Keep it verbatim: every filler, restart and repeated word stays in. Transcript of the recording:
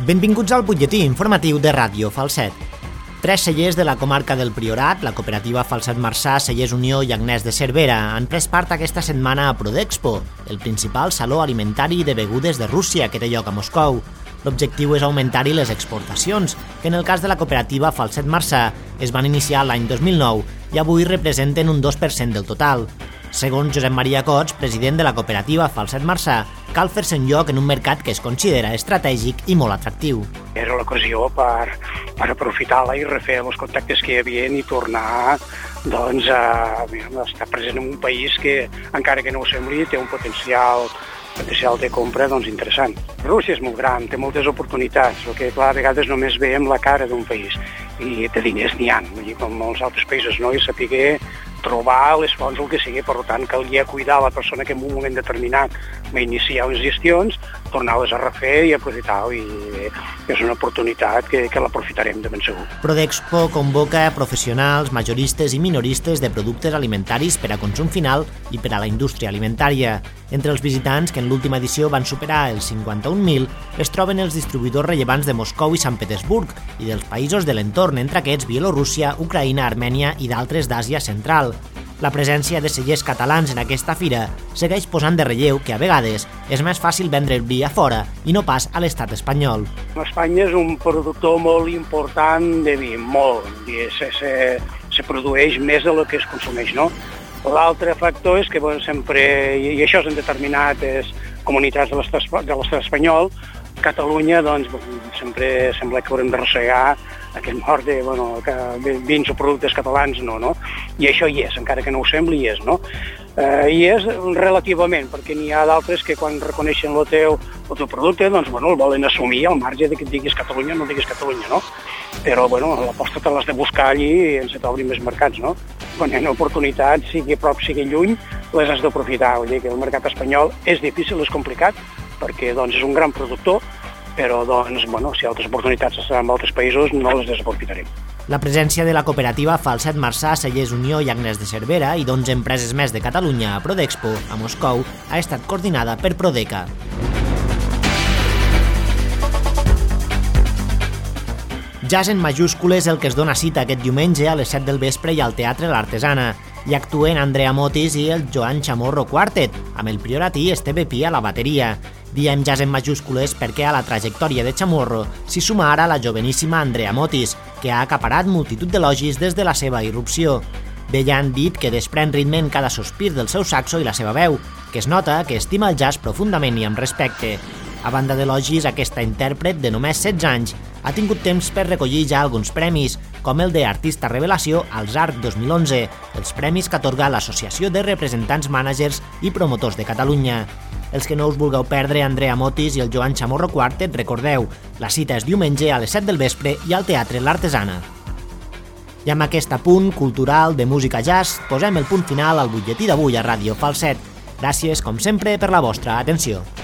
Benvinguts al butlletí informatiu de Ràdio Falset. Tres cellers de la comarca del Priorat, la cooperativa Falset Marçà, Cellers Unió i Agnès de Cervera, han pres part aquesta setmana a Prodexpo, el principal saló alimentari de begudes de Rússia que té lloc a Moscou. L'objectiu és augmentar-hi les exportacions, que en el cas de la cooperativa Falset Marçà es van iniciar l'any dos mil nou i avui representen un dos per cent del total. Segons Josep Maria Cots, president de la cooperativa Falset Marçà, cal fer-se un lloc en un mercat que es considera estratègic i molt atractiu. Era l'ocasió per, per aprofitar-la i refer els contactes que hi havia i tornar doncs, a, a estar present en un país que, encara que no ho sembli, té un potencial, potencial de compra doncs, interessant. Rússia és molt gran, té moltes oportunitats, el que clar, a vegades només veiem la cara d'un país i de diners n'hi ha, com molts altres països, no? I saber trobar les fonts el que sigui, per tant calia cuidar la persona que en un moment determinat va iniciar unes gestions, tornar-les a refer i aprofitar, i és una oportunitat que, que l'aprofitarem de ben segur. Prodexpo convoca professionals, majoristes i minoristes de productes alimentaris per a consum final i per a la indústria alimentària. Entre els visitants, que en l'última edició van superar els cinquanta-un mil, es troben els distribuïdors rellevants de Moscou i Sant Petersburg i dels països de l'entorn, entre aquests Bielorússia, Ucraïna, Armènia i d'altres d'Àsia Central. La presència de cellers catalans en aquesta fira segueix posant de relleu que a vegades és més fàcil vendre el vi a fora i no pas a l'estat espanyol. Espanya és un productor molt important de vi, molt. Se, se, se produeix més del que es consumeix, no? L'altre factor és que bueno, sempre, i això és en determinades comunitats de l'estat espanyol, Catalunya, doncs, sempre sembla que haurem d'arrossegar aquest mort de, bueno, que vins o productes catalans, no, no? I això hi és, encara que no ho sembli, hi és, no? Eh, hi és relativament, perquè n'hi ha d'altres que quan reconeixen el teu, el teu producte, doncs, bueno, el volen assumir al marge de que et diguis Catalunya o no diguis Catalunya, no? Però, bueno, l'aposta te l'has de buscar allí i ens t'obrin més mercats, no? Quan hi ha oportunitats, sigui a prop, sigui lluny, les has d'aprofitar. Vull dir que el mercat espanyol és difícil, és complicat, perquè doncs, és un gran productor, però doncs, bueno, si altres oportunitats estan en altres països no les desaprofitarem. La presència de la cooperativa Falset Marçà, Cellers Unió i Agnès de Cervera i d'onze empreses més de Catalunya a Prodexpo, a Moscou, ha estat coordinada per Prodeca. Jazz en majúscules el que es dona cita aquest diumenge a les set del vespre i al Teatre l'Artesana. Hi actuen Andrea Motis i el Joan Chamorro Quartet, amb el prioratí Esteve Pi a la bateria. Diem jazz en majúscules perquè a la trajectòria de Chamorro s'hi suma ara la joveníssima Andrea Motis, que ha acaparat multitud d'elogis des de la seva irrupció. D'ella han dit que desprèn ritme en cada sospir del seu saxo i la seva veu, que es nota que estima el jazz profundament i amb respecte. A banda d'elogis, aquesta intèrpret de només setze anys ha tingut temps per recollir ja alguns premis, com el d'Artista Revelació als Arc dos mil onze, els premis que atorga l'Associació de Representants Mànagers i Promotors de Catalunya. Els que no us vulgueu perdre Andrea Motis i el Joan Chamorro Quartet, recordeu, la cita és diumenge a les set del vespre i al Teatre l'Artesana. I amb aquest apunt cultural de música jazz posem el punt final al butlletí d'avui a Ràdio Falset. Gràcies, com sempre, per la vostra atenció.